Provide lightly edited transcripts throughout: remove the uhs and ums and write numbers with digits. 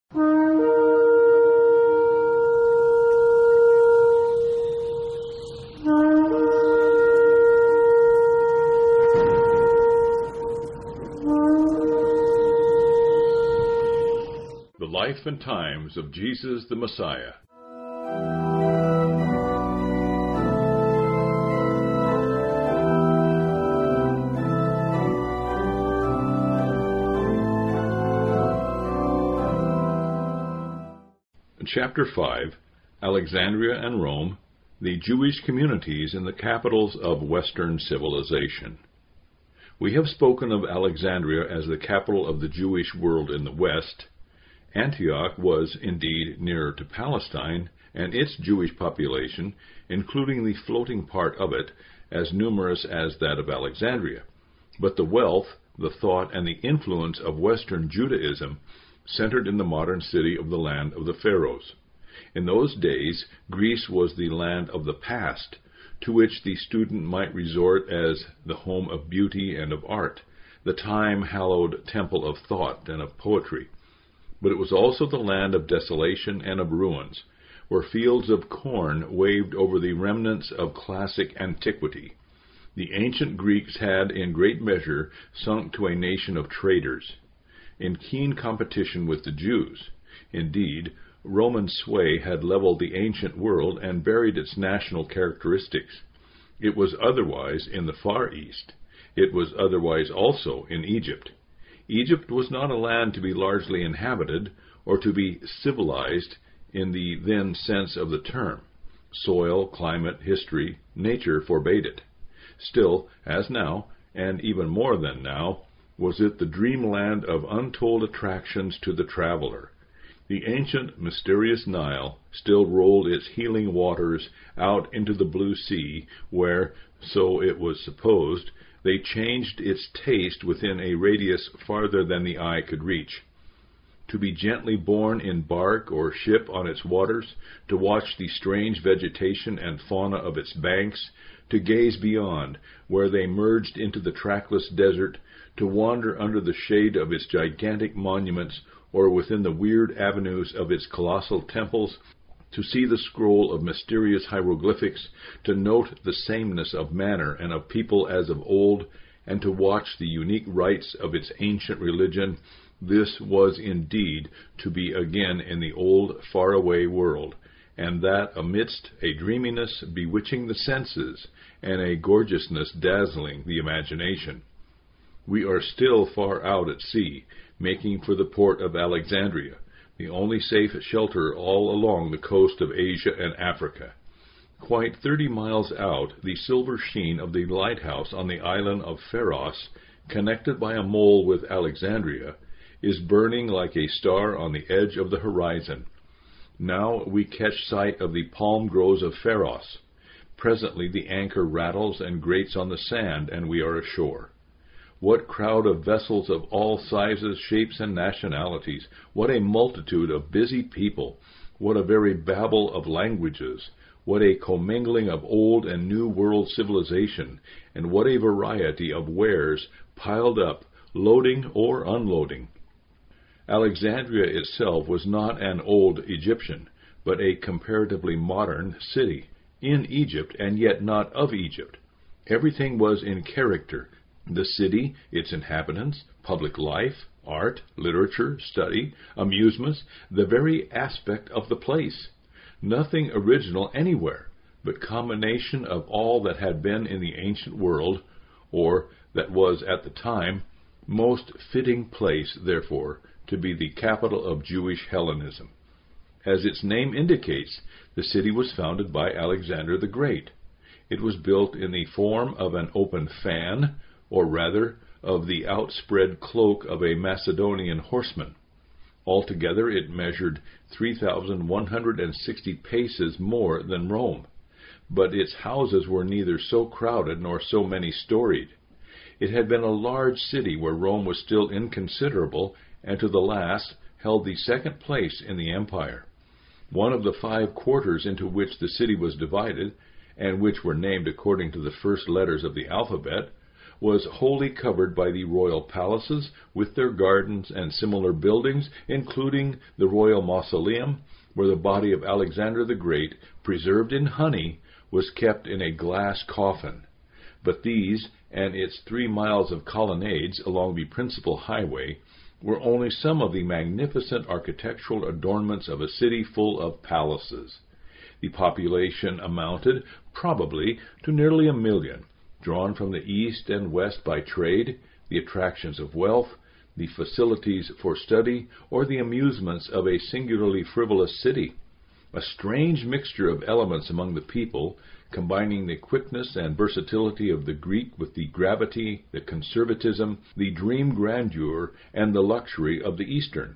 The Life and Times of Jesus the Messiah. Chapter 5, Alexandria and Rome, the Jewish communities in the capitals of Western civilization. We have spoken of Alexandria as the capital of the Jewish world in the West. Antioch was indeed nearer to Palestine, and its Jewish population, including the floating part of it, as numerous as that of Alexandria. But the wealth, the thought, and the influence of Western Judaism centered in the modern city of the land of the Pharaohs. In those days, Greece was the land of the past, to which the student might resort as the home of beauty and of art, the time-hallowed temple of thought and of poetry. But it was also the land of desolation and of ruins, where fields of corn waved over the remnants of classic antiquity. The ancient Greeks had, in great measure, sunk to a nation of traders, in keen competition with the Jews. Indeed, Roman sway had leveled the ancient world and buried its national characteristics. It was otherwise in the Far East. It was otherwise also in Egypt. Egypt was not a land to be largely inhabited, or to be civilized in the then sense of the term. Soil, climate, history, nature forbade it. Still, as now, and even more than now, was it the dreamland of untold attractions to the traveler. The ancient, mysterious Nile still rolled its healing waters out into the blue sea, where, so it was supposed, they changed its taste within a radius farther than the eye could reach. To be gently borne in bark or ship on its waters, to watch the strange vegetation and fauna of its banks, to gaze beyond, where they merged into the trackless desert, to wander under the shade of its gigantic monuments, or within the weird avenues of its colossal temples, to see the scroll of mysterious hieroglyphics, to note the sameness of manner and of people as of old, and to watch the unique rites of its ancient religion, this was indeed to be again in the old, far-away world, and that amidst a dreaminess bewitching the senses, and a gorgeousness dazzling the imagination. We are still far out at sea, making for the port of Alexandria, the only safe shelter all along the coast of Asia and Africa. Quite 30 miles out, the silver sheen of the lighthouse on the island of Pharos, connected by a mole with Alexandria, is burning like a star on the edge of the horizon. Now we catch sight of the palm groves of Pharos. Presently the anchor rattles and grates on the sand, and we are ashore. What crowd of vessels of all sizes, shapes, and nationalities! What a multitude of busy people! What a very babel of languages! What a commingling of old and new world civilization! And what a variety of wares piled up, loading or unloading! Alexandria itself was not an old Egyptian, but a comparatively modern city, in Egypt and yet not of Egypt. Everything was in character. The city, its inhabitants, public life, art, literature, study, amusements, the very aspect of the place. Nothing original anywhere, but combination of all that had been in the ancient world, or that was at the time, most fitting place, therefore, to be the capital of Jewish Hellenism. As its name indicates, the city was founded by Alexander the Great. It was built in the form of an open fan, or rather, of the outspread cloak of a Macedonian horseman. Altogether it measured 3,160 paces more than Rome, but its houses were neither so crowded nor so many-storied. It had been a large city where Rome was still inconsiderable, and to the last held the second place in the empire. One of the 5 quarters into which the city was divided, and which were named according to the first letters of the alphabet, was wholly covered by the royal palaces, with their gardens and similar buildings, including the royal mausoleum, where the body of Alexander the Great, preserved in honey, was kept in a glass coffin. But these, and its 3 miles of colonnades along the principal highway, were only some of the magnificent architectural adornments of a city full of palaces. The population amounted, probably, to nearly 1 million, drawn from the east and west by trade, the attractions of wealth, the facilities for study, or the amusements of a singularly frivolous city. A strange mixture of elements among the people, combining the quickness and versatility of the Greek with the gravity, the conservatism, the dream grandeur, and the luxury of the Eastern.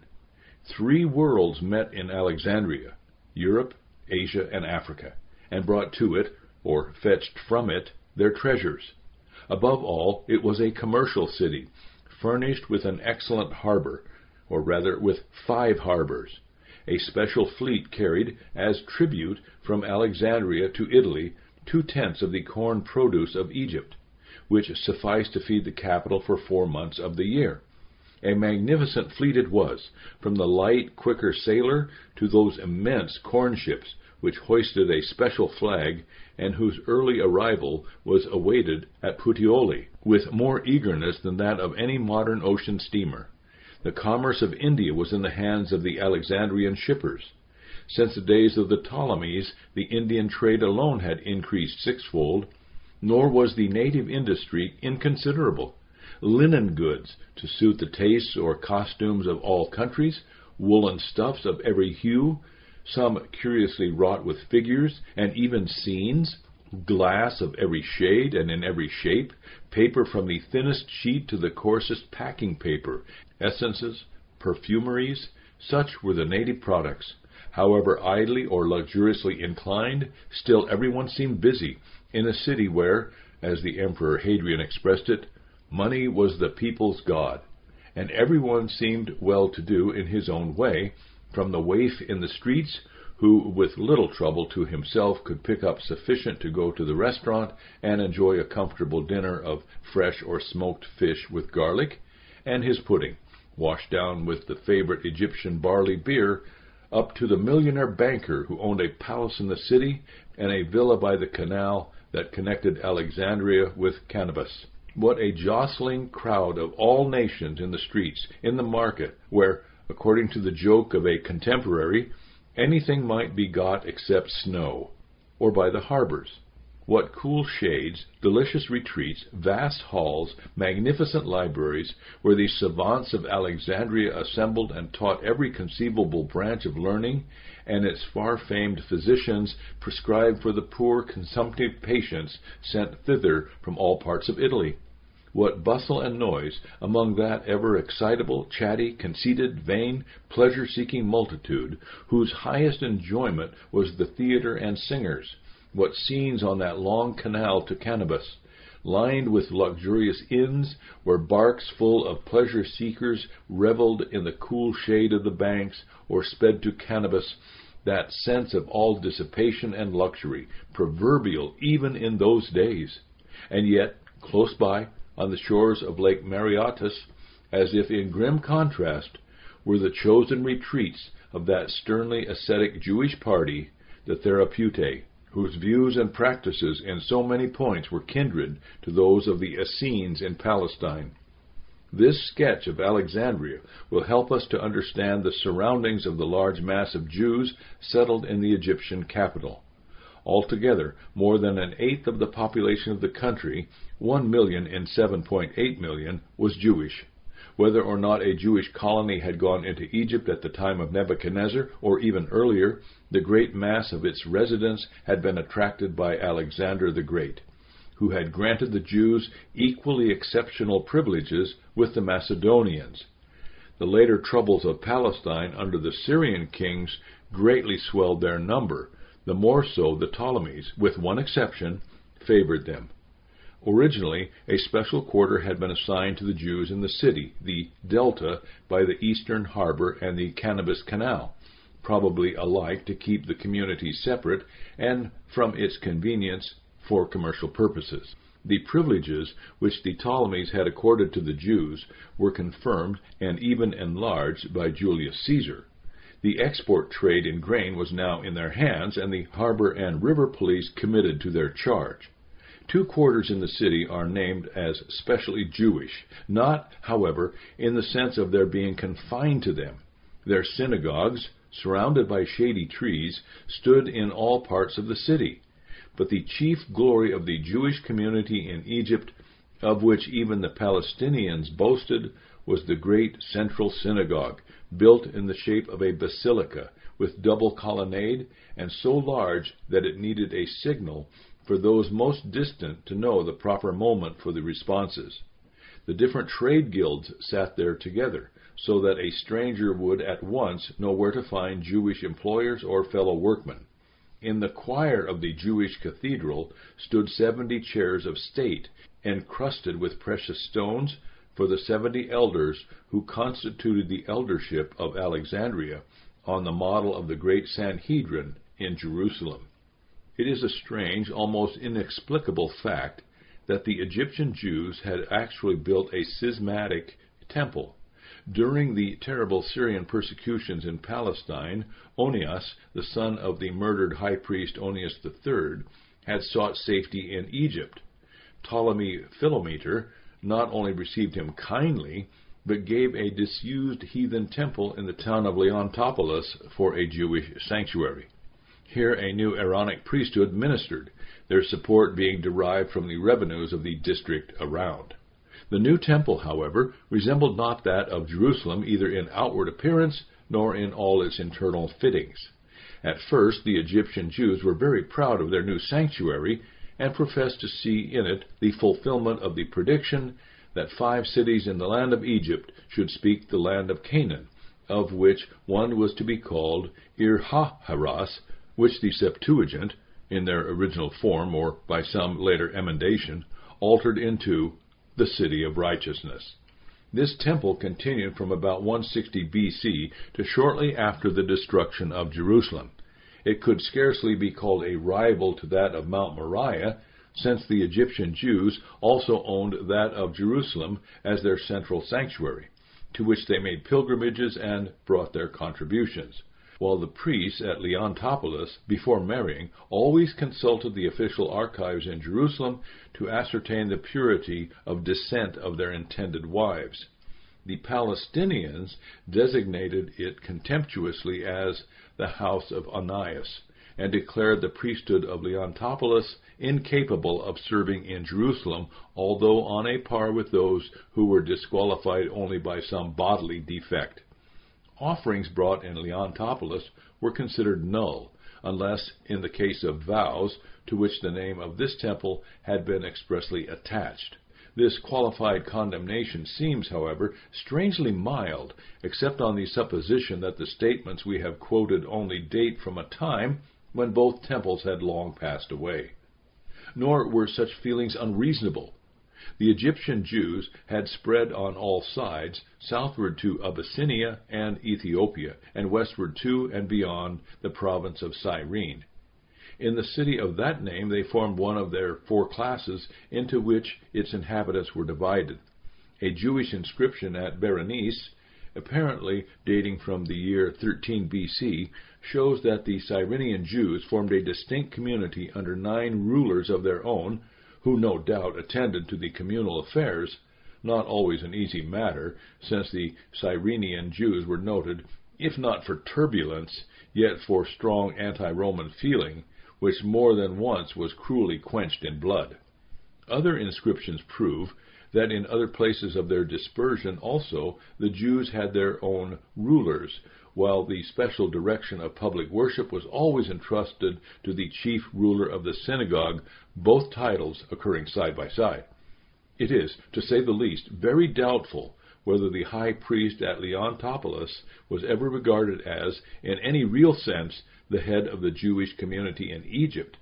3 worlds met in Alexandria, Europe, Asia, and Africa, and brought to it, or fetched from it, their treasures. Above all, it was a commercial city, furnished with an excellent harbor, or rather with 5 harbors. A special fleet carried, as tribute from Alexandria to Italy, 2/10 of the corn produce of Egypt, which sufficed to feed the capital for 4 months of the year. A magnificent fleet it was, from the light, quicker sailer to those immense corn ships, which hoisted a special flag, and whose early arrival was awaited at Puteoli with more eagerness than that of any modern ocean steamer. The commerce of India was in the hands of the Alexandrian shippers. Since the days of the Ptolemies, the Indian trade alone had increased 6-fold, nor was the native industry inconsiderable. Linen goods, to suit the tastes or costumes of all countries, woolen stuffs of every hue, some curiously wrought with figures, and even scenes, glass of every shade and in every shape, paper from the thinnest sheet to the coarsest packing paper, essences, perfumeries, such were the native products. However idly or luxuriously inclined, still everyone seemed busy, in a city where, as the Emperor Hadrian expressed it, money was the people's god, and everyone seemed well-to-do in his own way, from the waif in the streets, who with little trouble to himself could pick up sufficient to go to the restaurant and enjoy a comfortable dinner of fresh or smoked fish with garlic, and his pudding, washed down with the favorite Egyptian barley beer, up to the millionaire banker who owned a palace in the city and a villa by the canal that connected Alexandria with Cannabis. What a jostling crowd of all nations in the streets, in the market, where, according to the joke of a contemporary, anything might be got except snow, or by the harbors. What cool shades, delicious retreats, vast halls, magnificent libraries, where the savants of Alexandria assembled and taught every conceivable branch of learning, and its far-famed physicians prescribed for the poor consumptive patients sent thither from all parts of Italy. What bustle and noise among that ever excitable, chatty, conceited, vain, pleasure-seeking multitude, whose highest enjoyment was the theatre and singers! What scenes on that long canal to Cannabis, lined with luxurious inns, where barks full of pleasure-seekers revelled in the cool shade of the banks, or sped to Cannabis, that sense of all dissipation and luxury, proverbial even in those days. And yet, close by, on the shores of Lake Mareotis, as if in grim contrast, were the chosen retreats of that sternly ascetic Jewish party, the Therapeutae, whose views and practices in so many points were kindred to those of the Essenes in Palestine. This sketch of Alexandria will help us to understand the surroundings of the large mass of Jews settled in the Egyptian capital. Altogether, more than 1/8 of the population of the country, 1 million in 7.8 million, was Jewish. Whether or not a Jewish colony had gone into Egypt at the time of Nebuchadnezzar, or even earlier, the great mass of its residents had been attracted by Alexander the Great, who had granted the Jews equally exceptional privileges with the Macedonians. The later troubles of Palestine under the Syrian kings greatly swelled their number. The more so the Ptolemies, with one exception, favored them. Originally, a special quarter had been assigned to the Jews in the city, the Delta, by the eastern harbor and the Cannabis Canal, probably alike to keep the community separate and, from its convenience, for commercial purposes. The privileges which the Ptolemies had accorded to the Jews were confirmed and even enlarged by Julius Caesar. The export trade in grain was now in their hands, and the harbor and river police committed to their charge. 2 quarters in the city are named as specially Jewish, not, however, in the sense of their being confined to them. Their synagogues, surrounded by shady trees, stood in all parts of the city. But the chief glory of the Jewish community in Egypt, of which even the Palestinians boasted, was the great central synagogue, built in the shape of a basilica, with double colonnade, and so large that it needed a signal for those most distant to know the proper moment for the responses. The different trade guilds sat there together, so that a stranger would at once know where to find Jewish employers or fellow workmen. In the choir of the Jewish cathedral stood 70 chairs of state, encrusted with precious stones, for the 70 elders who constituted the eldership of Alexandria, on the model of the great Sanhedrin in Jerusalem. It is a strange, almost inexplicable fact that the Egyptian Jews had actually built a schismatic temple. During the terrible Syrian persecutions in Palestine, Onias, the son of the murdered high priest Onias III, had sought safety in Egypt. Ptolemy Philometor not only received him kindly, but gave a disused heathen temple in the town of Leontopolis for a Jewish sanctuary. Here a new Aaronic priesthood ministered, their support being derived from the revenues of the district around. The new temple, however, resembled not that of Jerusalem either in outward appearance nor in all its internal fittings. At first the Egyptian Jews were very proud of their new sanctuary, and professed to see in it the fulfillment of the prediction that 5 cities in the land of Egypt should speak the land of Canaan, of which one was to be called Ir-ha-haras, which the Septuagint, in their original form or by some later emendation, altered into the city of righteousness. This temple continued from about 160 B.C. to shortly after the destruction of Jerusalem. It could scarcely be called a rival to that of Mount Moriah, since the Egyptian Jews also owned that of Jerusalem as their central sanctuary, to which they made pilgrimages and brought their contributions, while the priests at Leontopolis, before marrying, always consulted the official archives in Jerusalem to ascertain the purity of descent of their intended wives. The Palestinians designated it contemptuously as the house of Onias, and declared the priesthood of Leontopolis incapable of serving in Jerusalem, although on a par with those who were disqualified only by some bodily defect. Offerings brought in Leontopolis were considered null, unless in the case of vows to which the name of this temple had been expressly attached. This qualified condemnation seems, however, strangely mild, except on the supposition that the statements we have quoted only date from a time when both temples had long passed away. Nor were such feelings unreasonable. The Egyptian Jews had spread on all sides, southward to Abyssinia and Ethiopia, and westward to and beyond the province of Cyrene. In the city of that name they formed one of their 4 classes into which its inhabitants were divided. A Jewish inscription at Berenice, apparently dating from the year 13 B.C., shows that the Cyrenian Jews formed a distinct community under 9 rulers of their own, who no doubt attended to the communal affairs, not always an easy matter, since the Cyrenian Jews were noted, if not for turbulence, yet for strong anti-Roman feeling, which more than once was cruelly quenched in blood. Other inscriptions prove that in other places of their dispersion also the Jews had their own rulers, while the special direction of public worship was always entrusted to the chief ruler of the synagogue, both titles occurring side by side. It is, to say the least, very doubtful whether the high priest at Leontopolis was ever regarded as, in any real sense, the head of the Jewish community in Egypt.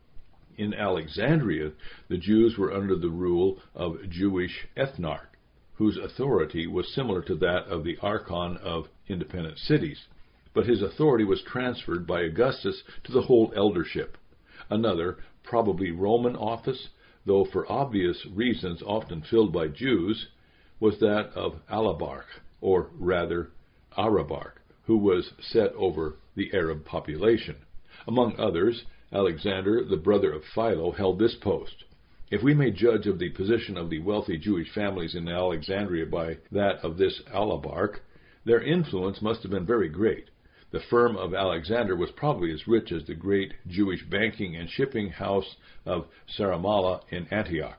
In Alexandria, the Jews were under the rule of Jewish ethnarch, whose authority was similar to that of the archon of independent cities, but his authority was transferred by Augustus to the whole eldership. Another, probably Roman office, though for obvious reasons often filled by Jews, was that of Alabarch, or rather Arabarch, who was set over the Arab population. Among others, Alexander, the brother of Philo, held this post. If we may judge of the position of the wealthy Jewish families in Alexandria by that of this Alabarch, their influence must have been very great. The firm of Alexander was probably as rich as the great Jewish banking and shipping house of Saramalla in Antioch.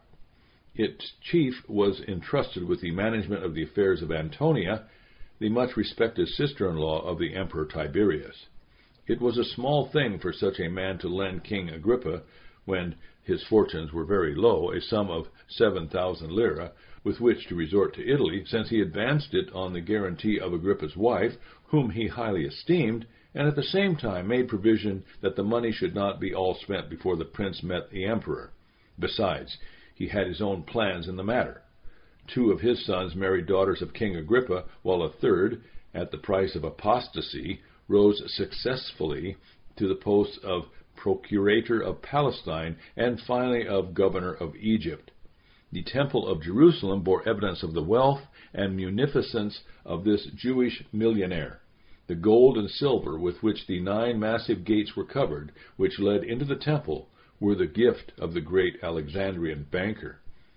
Its chief was entrusted with the management of the affairs of Antonia, the much-respected sister-in-law of the Emperor Tiberius. It was a small thing for such a man to lend King Agrippa, when his fortunes were very low, a sum of 7,000 lira, with which to resort to Italy, since he advanced it on the guarantee of Agrippa's wife, whom he highly esteemed, and at the same time made provision that the money should not be all spent before the prince met the emperor. Besides, he had his own plans in the matter. 2 of his sons married daughters of King Agrippa, while a third, at the price of apostasy, rose successfully to the posts of procurator of Palestine and finally of governor of Egypt. The Temple of Jerusalem bore evidence of the wealth and munificence of this Jewish millionaire. The gold and silver with which the 9 massive gates were covered, which led into the temple, were the gift of the great Alexandrian banker.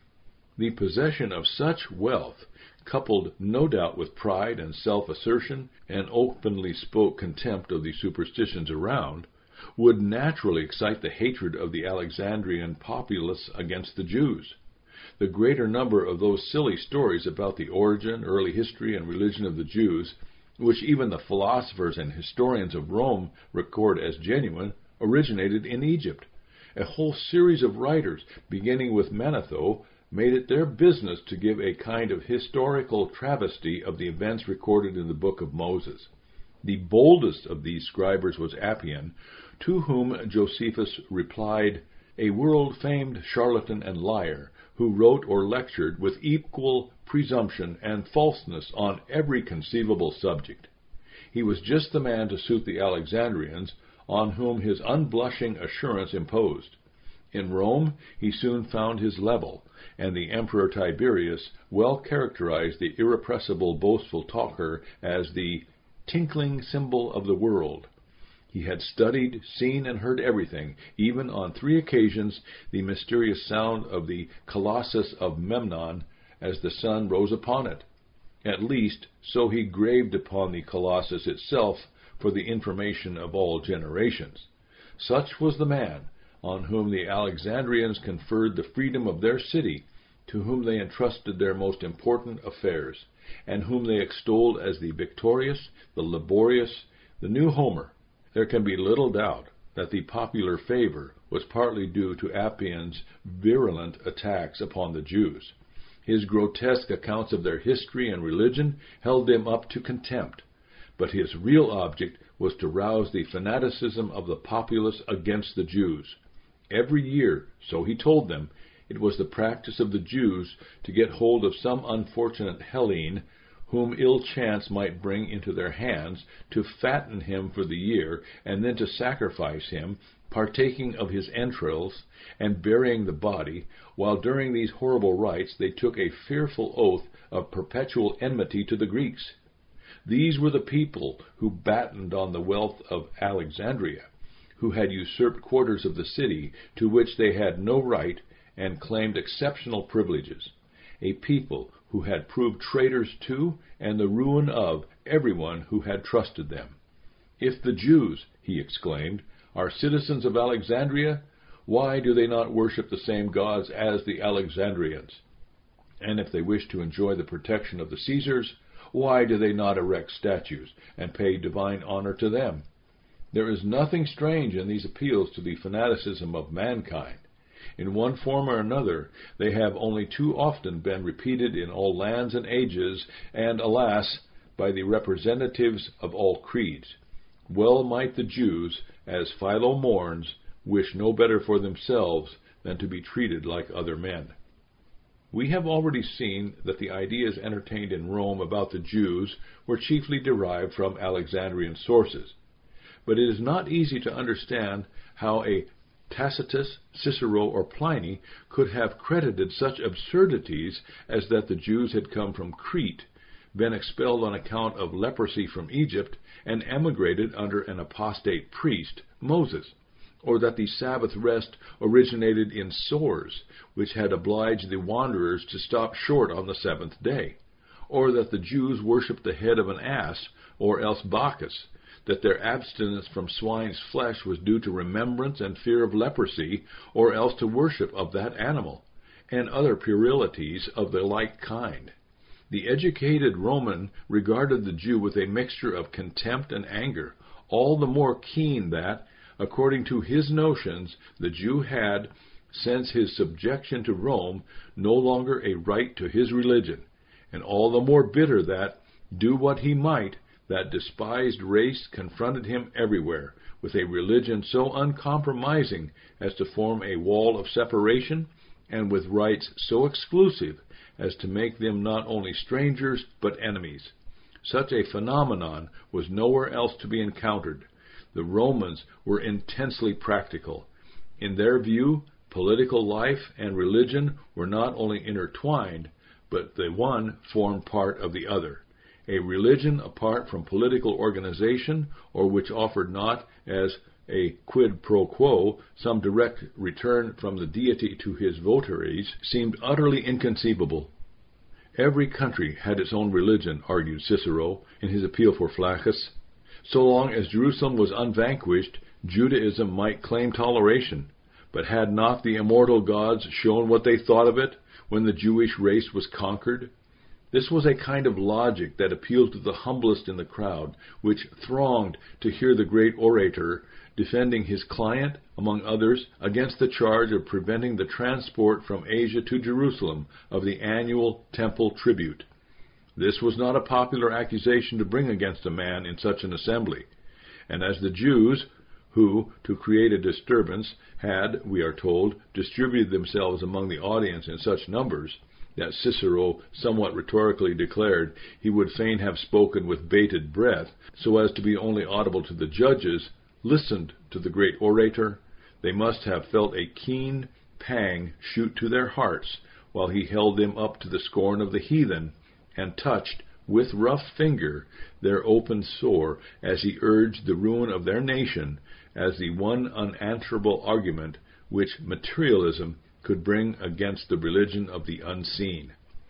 The possession of such wealth, coupled no doubt with pride and self-assertion, and openly spoke contempt of the superstitions around, would naturally excite the hatred of the Alexandrian populace against the Jews. The greater number of those silly stories about the origin, early history, and religion of the Jews, which even the philosophers and historians of Rome record as genuine, originated in Egypt. A whole series of writers, beginning with Manetho, made it their business to give a kind of historical travesty of the events recorded in the book of Moses. The boldest of these scribers was Appian, to whom Josephus replied, a world-famed charlatan and liar, who wrote or lectured with equal presumption and falseness on every conceivable subject. He was just the man to suit the Alexandrians, on whom his unblushing assurance imposed. In Rome he soon found his level, and the Emperor Tiberius well characterized the irrepressible, boastful talker as the tinkling cymbal of the world. He had studied, seen, and heard everything, even on 3 occasions the mysterious sound of the Colossus of Memnon as the sun rose upon it. At least, so he graved upon the Colossus itself for the information of all generations. Such was the man on whom the Alexandrians conferred the freedom of their city, to whom they entrusted their most important affairs, and whom they extolled as the victorious, the laborious, the new Homer. There can be little doubt that the popular favor was partly due to Appian's virulent attacks upon the Jews. His grotesque accounts of their history and religion held them up to contempt, but his real object was to rouse the fanaticism of the populace against the Jews. Every year, so he told them, it was the practice of the Jews to get hold of some unfortunate Hellene, whom ill chance might bring into their hands, to fatten him for the year, and then to sacrifice him, partaking of his entrails, and burying the body, while during these horrible rites they took a fearful oath of perpetual enmity to the Greeks. These were the people who battened on the wealth of Alexandria, who had usurped quarters of the city to which they had no right, and claimed exceptional privileges, a people who had proved traitors to and the ruin of everyone who had trusted them. If the Jews, he exclaimed, are citizens of Alexandria, why do they not worship the same gods as the Alexandrians? And if they wish to enjoy the protection of the Caesars, why do they not erect statues and pay divine honor to them? There is nothing strange in these appeals to the fanaticism of mankind. In one form or another, they have only too often been repeated in all lands and ages, and, alas, by the representatives of all creeds. Well might the Jews, as Philo mourns, wish no better for themselves than to be treated like other men. We have already seen that the ideas entertained in Rome about the Jews were chiefly derived from Alexandrian sources. But it is not easy to understand how a Tacitus, Cicero, or Pliny could have credited such absurdities as that the Jews had come from Crete, been expelled on account of leprosy from Egypt, and emigrated under an apostate priest, Moses, or that the Sabbath rest originated in sores, which had obliged the wanderers to stop short on the seventh day, or that the Jews worshipped the head of an ass, or else Bacchus, that their abstinence from swine's flesh was due to remembrance and fear of leprosy, or else to worship of that animal, and other puerilities of the like kind. The educated Roman regarded the Jew with a mixture of contempt and anger, all the more keen that, according to his notions, the Jew had, since his subjection to Rome, no longer a right to his religion, and all the more bitter that, do what he might, that despised race confronted him everywhere, with a religion so uncompromising as to form a wall of separation, and with rites so exclusive as to make them not only strangers but enemies. Such a phenomenon was nowhere else to be encountered. The Romans were intensely practical. In their view, political life and religion were not only intertwined, but the one formed part of the other. A religion apart from political organization, or which offered not, as a quid pro quo, some direct return from the deity to his votaries, seemed utterly inconceivable. Every country had its own religion, argued Cicero in his appeal for Flaccus. So long as Jerusalem was unvanquished, Judaism might claim toleration. But had not the immortal gods shown what they thought of it when the Jewish race was conquered? This was a kind of logic that appealed to the humblest in the crowd, which thronged to hear the great orator defending his client, among others, against the charge of preventing the transport from Asia to Jerusalem of the annual temple tribute. This was not a popular accusation to bring against a man in such an assembly, and as the Jews, who, to create a disturbance, had, we are told, distributed themselves among the audience in such numbers, that Cicero somewhat rhetorically declared he would fain have spoken with bated breath, so as to be only audible to the judges, listened to the great orator, they must have felt a keen pang shoot to their hearts, while he held them up to the scorn of the heathen, and touched, with rough finger, their open sore, as he urged the ruin of their nation as the one unanswerable argument which materialism could bring against the religion of the unseen.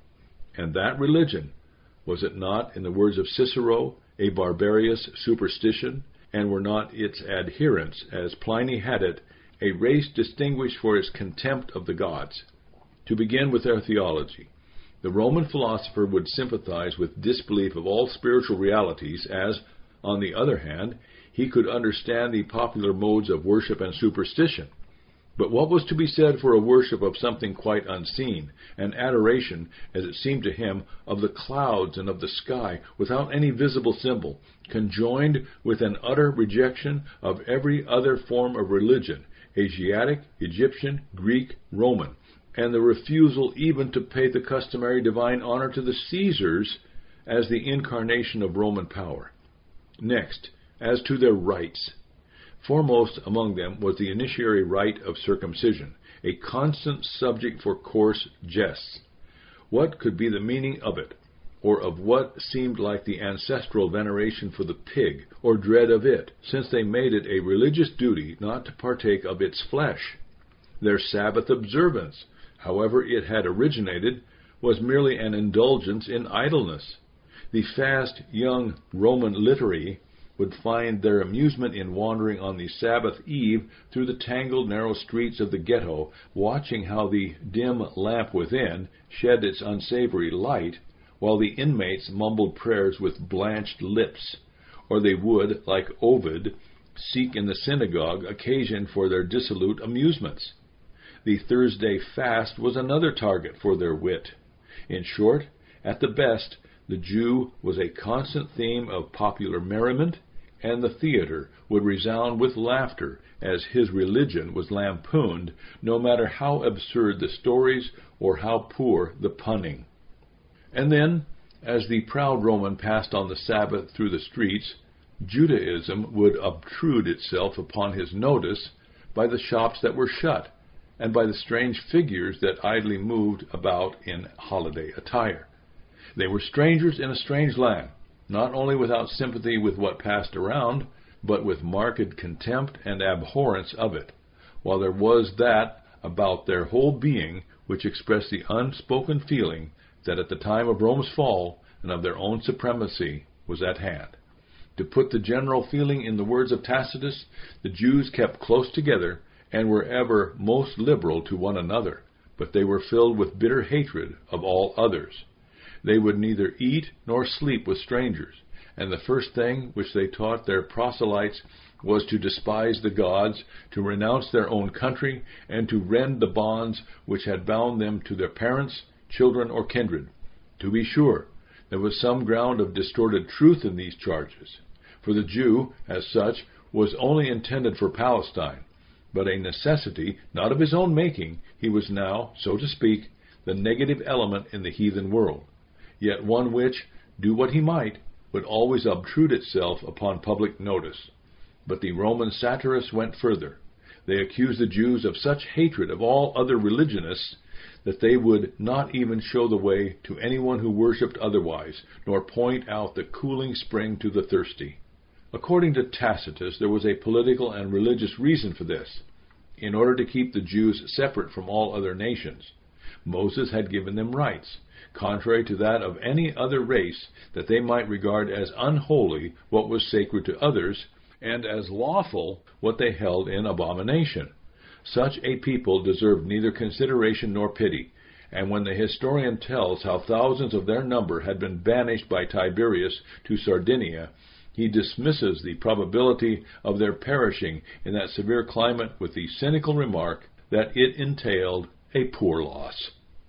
And that religion, was it not, in the words of Cicero, a barbarous superstition, and were not its adherents, as Pliny had it, a race distinguished for its contempt of the gods? To begin with their theology, the Roman philosopher would sympathize with disbelief of all spiritual realities, as, on the other hand, he could understand the popular modes of worship and superstition. But what was to be said for a worship of something quite unseen, an adoration, as it seemed to him, of the clouds and of the sky, without any visible symbol, conjoined with an utter rejection of every other form of religion, Asiatic, Egyptian, Greek, Roman, and the refusal even to pay the customary divine honor to the Caesars as the incarnation of Roman power? Next, as to their rites. Foremost among them was the initiatory rite of circumcision, a constant subject for coarse jests. What could be the meaning of it, or of what seemed like the ancestral veneration for the pig, or dread of it, since they made it a religious duty not to partake of its flesh? Their Sabbath observance, however it had originated, was merely an indulgence in idleness. The fast young Roman literati would find their amusement in wandering on the Sabbath eve through the tangled narrow streets of the ghetto, watching how the dim lamp within shed its unsavory light, while the inmates mumbled prayers with blanched lips, or they would, like Ovid, seek in the synagogue occasion for their dissolute amusements. The Thursday fast was another target for their wit. In short, at the best, the Jew was a constant theme of popular merriment, and the theater would resound with laughter as his religion was lampooned, no matter how absurd the stories or how poor the punning. And then, as the proud Roman passed on the Sabbath through the streets, Judaism would obtrude itself upon his notice, by the shops that were shut, and by the strange figures that idly moved about in holiday attire. They were strangers in a strange land, not only without sympathy with what passed around, but with marked contempt and abhorrence of it, while there was that about their whole being which expressed the unspoken feeling that at the time of Rome's fall and of their own supremacy was at hand. To put the general feeling in the words of Tacitus, the Jews kept close together and were ever most liberal to one another, but they were filled with bitter hatred of all others. They would neither eat nor sleep with strangers, and the first thing which they taught their proselytes was to despise the gods, to renounce their own country, and to rend the bonds which had bound them to their parents, children, or kindred. To be sure, there was some ground of distorted truth in these charges, for the Jew, as such, was only intended for Palestine, but a necessity, not of his own making. He was now, so to speak, the negative element in the heathen world, yet one which, do what he might, would always obtrude itself upon public notice. But the Roman satirists went further. They accused the Jews of such hatred of all other religionists that they would not even show the way to anyone who worshipped otherwise, nor point out the cooling spring to the thirsty. According to Tacitus, there was a political and religious reason for this. In order to keep the Jews separate from all other nations, Moses had given them rights, contrary to that of any other race, that they might regard as unholy what was sacred to others, and as lawful what they held in abomination. Such a people deserved neither consideration nor pity, and when the historian tells how thousands of their number had been banished by Tiberius to Sardinia, he dismisses the probability of their perishing in that severe climate with the cynical remark that it entailed a poor loss.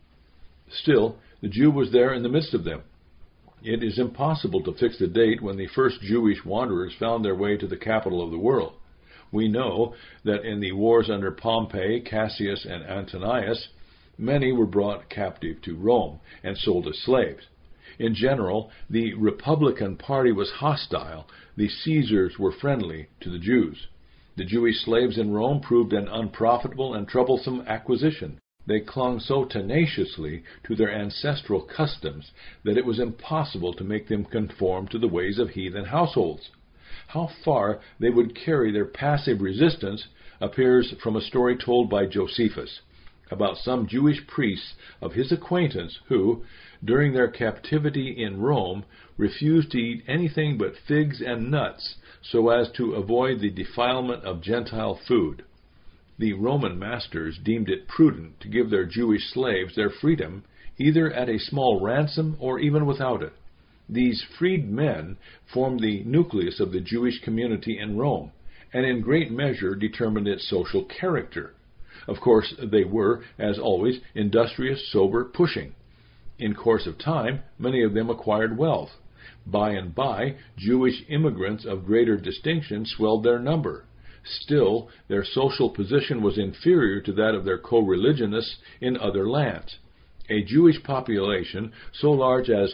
Still, the Jew was there in the midst of them. It is impossible to fix the date when the first Jewish wanderers found their way to the capital of the world. We know that in the wars under Pompey, Cassius, and Antonius, many were brought captive to Rome and sold as slaves. In general, the Republican party was hostile. The Caesars were friendly to the Jews. The Jewish slaves in Rome proved an unprofitable and troublesome acquisition. They clung so tenaciously to their ancestral customs that it was impossible to make them conform to the ways of heathen households. How far they would carry their passive resistance appears from a story told by Josephus about some Jewish priests of his acquaintance who, during their captivity in Rome, refused to eat anything but figs and nuts so as to avoid the defilement of Gentile food. The Roman masters deemed it prudent to give their Jewish slaves their freedom, either at a small ransom or even without it. These freed men formed the nucleus of the Jewish community in Rome, and in great measure determined its social character. Of course, they were, as always, industrious, sober, pushing. In course of time, many of them acquired wealth. By and by, Jewish immigrants of greater distinction swelled their number. Still, their social position was inferior to that of their co-religionists in other lands. A Jewish population so large as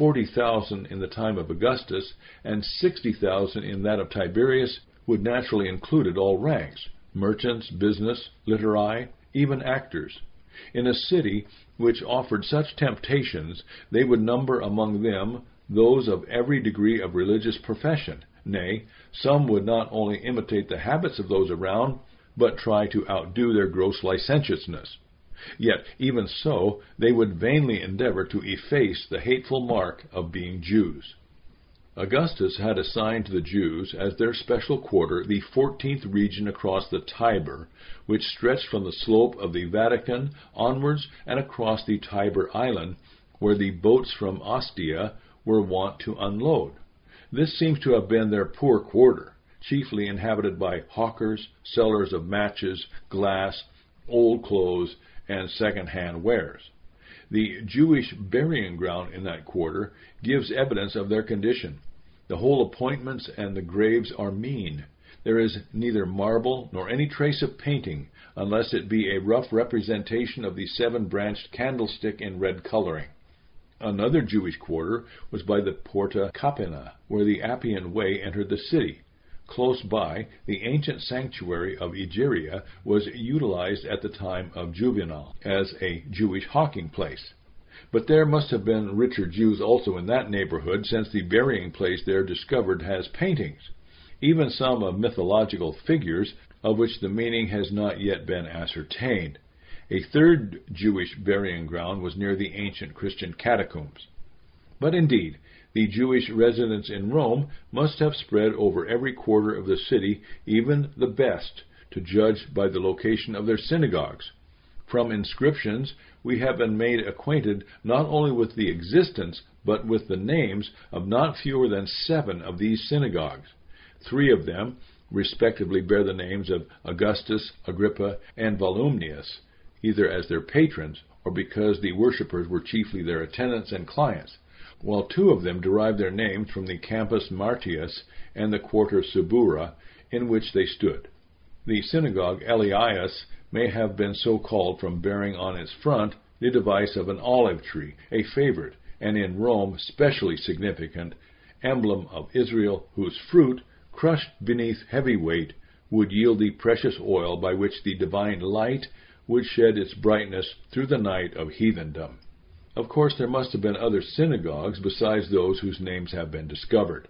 40,000 in the time of Augustus and 60,000 in that of Tiberius would naturally include all ranks: merchants, business, literati, even actors. In a city which offered such temptations, they would number among them those of every degree of religious profession. Nay, some would not only imitate the habits of those around, but try to outdo their gross licentiousness. Yet, even so, they would vainly endeavor to efface the hateful mark of being Jews. Augustus had assigned to the Jews as their special quarter the 14th region across the Tiber, which stretched from the slope of the Vatican onwards and across the Tiber island, where the boats from Ostia were wont to unload. This seems to have been their poor quarter, chiefly inhabited by hawkers, sellers of matches, glass, old clothes, and second-hand wares. The Jewish burying ground in that quarter gives evidence of their condition. The whole appointments and the graves are mean. There is neither marble nor any trace of painting, unless it be a rough representation of the seven-branched candlestick in red coloring. Another Jewish quarter was by the Porta Capena, where the Appian Way entered the city. close by, the ancient sanctuary of Egeria was utilized at the time of Juvenal as a Jewish hawking place. But there must have been richer Jews also in that neighborhood, since the burying place there discovered has paintings, even some of mythological figures, of which the meaning has not yet been ascertained. A third Jewish burying ground was near the ancient Christian catacombs. But indeed, the Jewish residents in Rome must have spread over every quarter of the city, even the best, to judge by the location of their synagogues. From inscriptions, we have been made acquainted not only with the existence, but with the names of not fewer than 7 of these synagogues. 3 of them, respectively, bear the names of Augustus, Agrippa, and Volumnius, either as their patrons or because the worshippers were chiefly their attendants and clients, while 2 of them derive their names from the Campus Martius and the Quarter Subura, in which they stood. The synagogue Elias may have been so called from bearing on its front the device of an olive tree, a favorite, and in Rome specially significant, emblem of Israel, whose fruit, crushed beneath heavy weight, would yield the precious oil by which the divine light would shed its brightness through the night of heathendom. Of course, there must have been other synagogues besides those whose names have been discovered.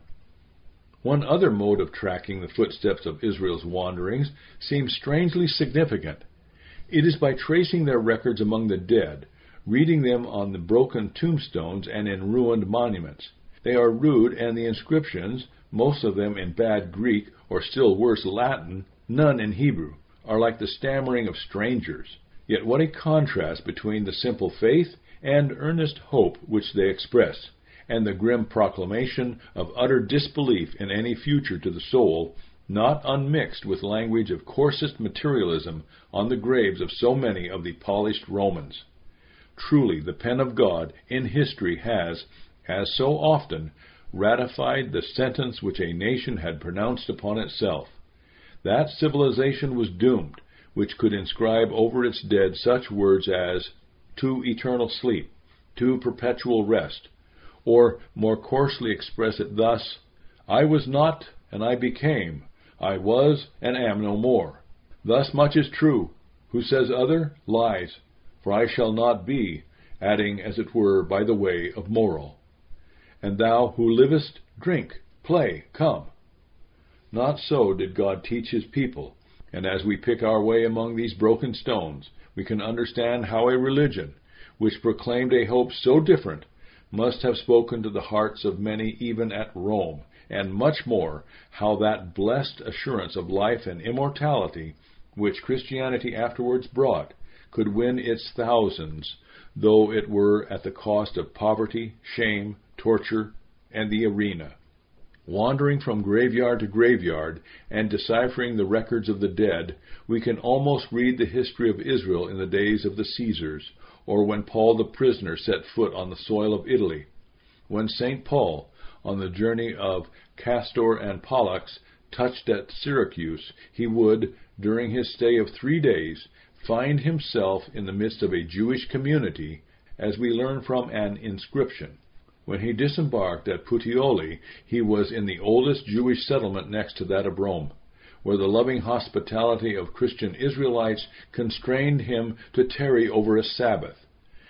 One other mode of tracking the footsteps of Israel's wanderings seems strangely significant. It is by tracing their records among the dead, reading them on the broken tombstones and in ruined monuments. They are rude, and the inscriptions, most of them in bad Greek, or still worse Latin, none in Hebrew, are like the stammering of strangers. Yet what a contrast between the simple faith and earnest hope which they express, and the grim proclamation of utter disbelief in any future to the soul, not unmixed with language of coarsest materialism on the graves of so many of the polished Romans. Truly, the pen of God in history has, as so often, ratified the sentence which a nation had pronounced upon itself. That civilization was doomed, which could inscribe over its dead such words as, to eternal sleep, to perpetual rest, or more coarsely express it thus, I was not, and I became, I was, and am no more. Thus much is true. Who says other, lies, for I shall not be, adding, as it were, by the way of moral. And thou who livest, drink, play, come. Not so did God teach his people, and as we pick our way among these broken stones, we can understand how a religion, which proclaimed a hope so different, must have spoken to the hearts of many even at Rome, and much more, how that blessed assurance of life and immortality, which Christianity afterwards brought, could win its thousands, though it were at the cost of poverty, shame, torture, and the arena. Wandering from graveyard to graveyard and deciphering the records of the dead, we can almost read the history of Israel in the days of the Caesars, or when Paul the prisoner set foot on the soil of Italy. When St. Paul, on the journey of Castor and Pollux, touched at Syracuse, he would, during his stay of 3 days, find himself in the midst of a Jewish community, as we learn from an inscription. When he disembarked at Puteoli, he was in the oldest Jewish settlement next to that of Rome, where the loving hospitality of Christian Israelites constrained him to tarry over a Sabbath.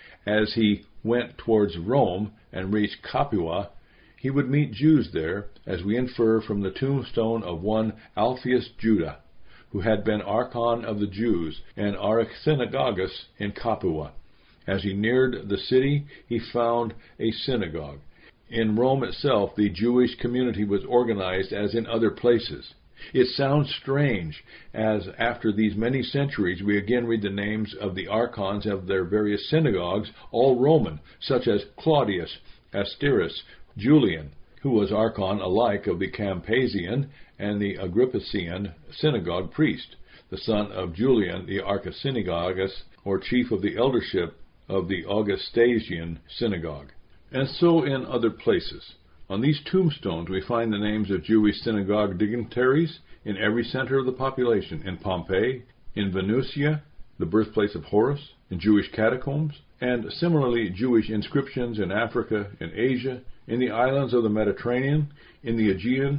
As he went towards Rome and reached Capua, he would meet Jews there, as we infer from the tombstone of one Alpheus Judah, who had been archon of the Jews and archsynagogus in Capua. As he neared the city, he found a synagogue. In Rome itself, the Jewish community was organized as in other places. It sounds strange, as after these many centuries we again read the names of the archons of their various synagogues, all Roman, such as Claudius, Asterius, Julian, who was archon alike of the Campasian and the Agrippician synagogue priest, the son of Julian the archisynagogus, or chief of the eldership of the Augustasian synagogue. And so in other places. On these tombstones we find the names of Jewish synagogue dignitaries in every center of the population, in Pompeii, in Venusia, the birthplace of Horus, in Jewish catacombs, and similarly Jewish inscriptions in Africa, in Asia, in the islands of the Mediterranean, in the Aegean,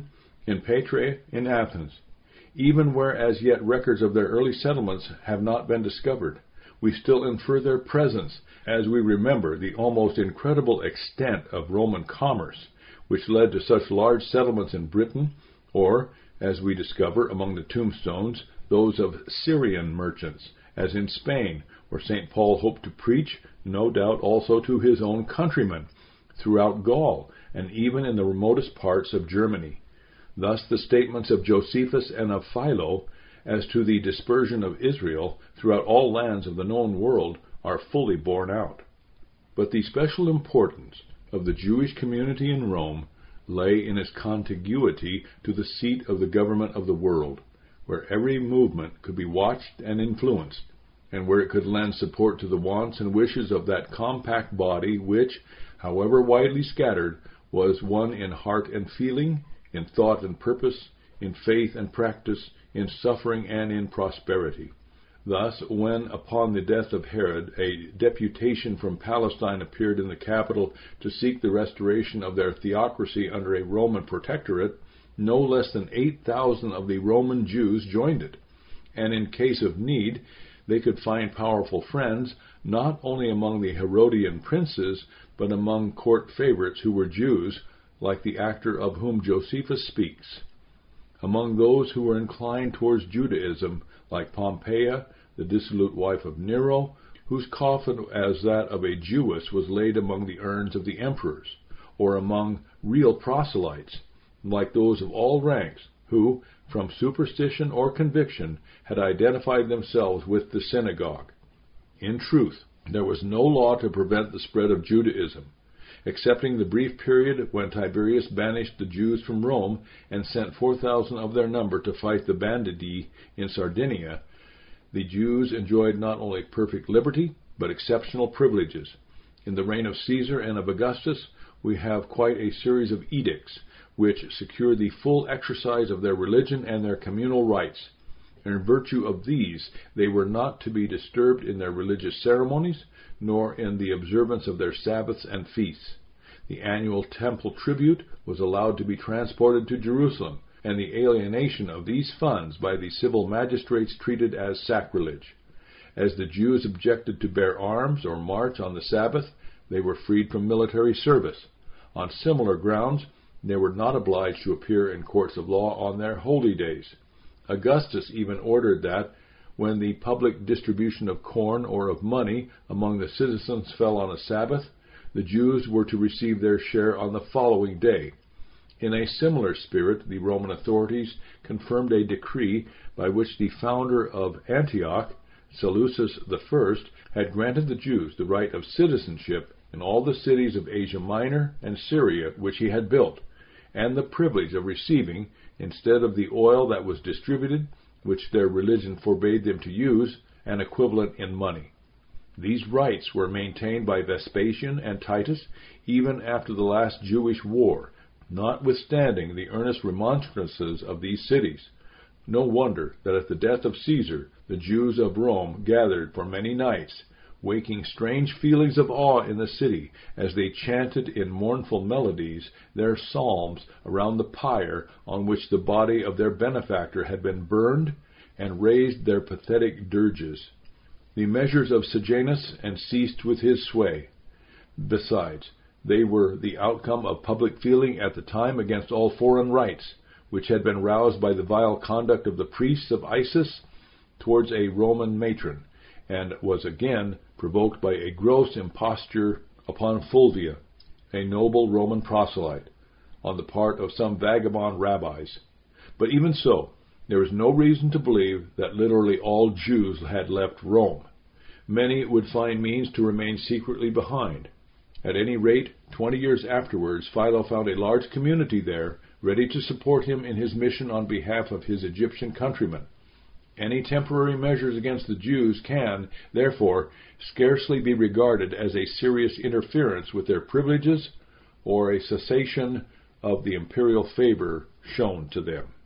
in Petrae, in Athens. Even where as yet records of their early settlements have not been discovered, we still infer their presence as we remember the almost incredible extent of Roman commerce, which led to such large settlements in Britain, or, as we discover among the tombstones, those of Syrian merchants, as in Spain, where St. Paul hoped to preach, no doubt also to his own countrymen, throughout Gaul, and even in the remotest parts of Germany. Thus the statements of Josephus and of Philo as to the dispersion of Israel throughout all lands of the known world are fully borne out. But the special importance of the Jewish community in Rome lay in its contiguity to the seat of the government of the world, where every movement could be watched and influenced, and where it could lend support to the wants and wishes of that compact body which, however widely scattered, was one in heart and feeling, in thought and purpose, in faith and practice, in suffering and in prosperity. Thus, when upon the death of Herod a deputation from Palestine appeared in the capital to seek the restoration of their theocracy under a Roman protectorate, no less than 8,000 of the Roman Jews joined it, and in case of need they could find powerful friends, not only among the Herodian princes, but among court favorites who were Jews, like the actor of whom Josephus speaks. Among those who were inclined towards Judaism, like Pompeia, the dissolute wife of Nero, whose coffin as that of a Jewess was laid among the urns of the emperors, or among real proselytes, like those of all ranks, who, from superstition or conviction, had identified themselves with the synagogue. In truth, there was no law to prevent the spread of Judaism, excepting the brief period when Tiberius banished the Jews from Rome and sent 4,000 of their number to fight the Bandii in Sardinia. The Jews enjoyed not only perfect liberty, but exceptional privileges. In the reign of Caesar and of Augustus, we have quite a series of edicts, which secure the full exercise of their religion and their communal rights. In virtue of these, they were not to be disturbed in their religious ceremonies, nor in the observance of their Sabbaths and feasts. The annual temple tribute was allowed to be transported to Jerusalem, and the alienation of these funds by the civil magistrates treated as sacrilege. As the Jews objected to bear arms or march on the Sabbath, they were freed from military service. On similar grounds, they were not obliged to appear in courts of law on their holy days. Augustus even ordered that, when the public distribution of corn or of money among the citizens fell on a Sabbath, the Jews were to receive their share on the following day. In a similar spirit, the Roman authorities confirmed a decree by which the founder of Antioch, Seleucus I, had granted the Jews the right of citizenship in all the cities of Asia Minor and Syria which he had built, and the privilege of receiving, instead of the oil that was distributed, which their religion forbade them to use, an equivalent in money. These rights were maintained by Vespasian and Titus even after the last Jewish war, notwithstanding the earnest remonstrances of these cities. No wonder that at the death of Caesar, the Jews of Rome gathered for many nights, waking strange feelings of awe in the city as they chanted in mournful melodies their psalms around the pyre on which the body of their benefactor had been burned, and raised their pathetic dirges. The measures of Sejanus and ceased with his sway. Besides, they were the outcome of public feeling at the time against all foreign rites, which had been roused by the vile conduct of the priests of Isis towards a Roman matron, and was again provoked by a gross imposture upon Fulvia, a noble Roman proselyte, on the part of some vagabond rabbis. But even so, there is no reason to believe that literally all Jews had left Rome. Many would find means to remain secretly behind. At any rate, 20 years afterwards, Philo found a large community there, ready to support him in his mission on behalf of his Egyptian countrymen. Any temporary measures against the Jews can, therefore, scarcely be regarded as a serious interference with their privileges or a cessation of the imperial favor shown to them.